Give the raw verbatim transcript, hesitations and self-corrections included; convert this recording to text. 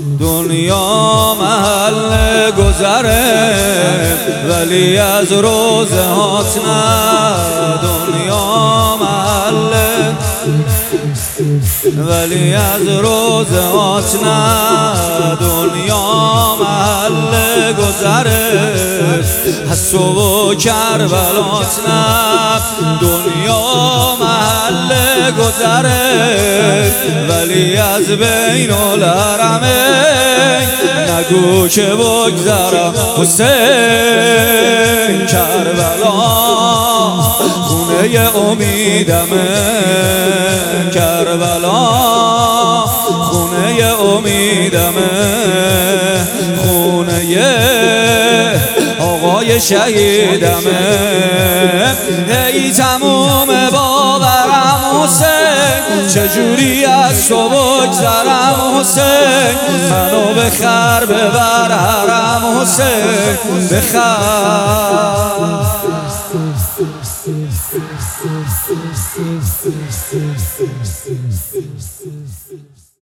دنیا محل گذره ولی از روزهات نه. دنیا محل ولی از روزهات نه. دنیا محل گذره از صبح و کربلات نه. دنیا محل گذره ولی از بین الحرمین نگو که بگذرم حسین. کربلا خونه امیدمه، کربلا خونه امیدمه، خونه آقای شهیدمه. ای تموم باورم حسین، چجوری از تو بگذرم حسین. منو بخر ببر حرم حسین، بخر.